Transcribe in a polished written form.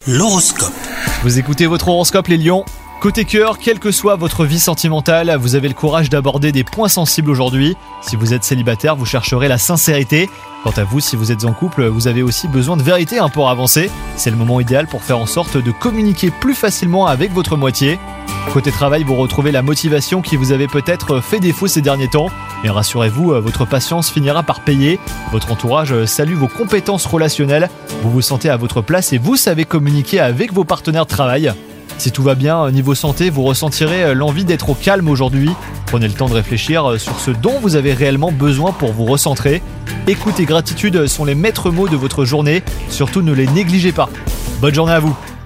L'horoscope. Vous écoutez votre horoscope les lions. Côté cœur, quelle que soit votre vie sentimentale, vous avez le courage d'aborder des points sensibles aujourd'hui. Si vous êtes célibataire, vous chercherez la sincérité. Quant à vous, si vous êtes en couple, vous avez aussi besoin de vérité pour avancer. C'est le moment idéal pour faire en sorte de communiquer plus facilement avec votre moitié. Côté travail, vous retrouvez la motivation qui vous avait peut-être fait défaut ces derniers temps. Mais rassurez-vous, votre patience finira par payer. Votre entourage salue vos compétences relationnelles. Vous vous sentez à votre place et vous savez communiquer avec vos partenaires de travail. Si tout va bien, niveau santé, vous ressentirez l'envie d'être au calme aujourd'hui. Prenez le temps de réfléchir sur ce dont vous avez réellement besoin pour vous recentrer. Écoute et gratitude sont les maîtres mots de votre journée. Surtout ne les négligez pas. Bonne journée à vous.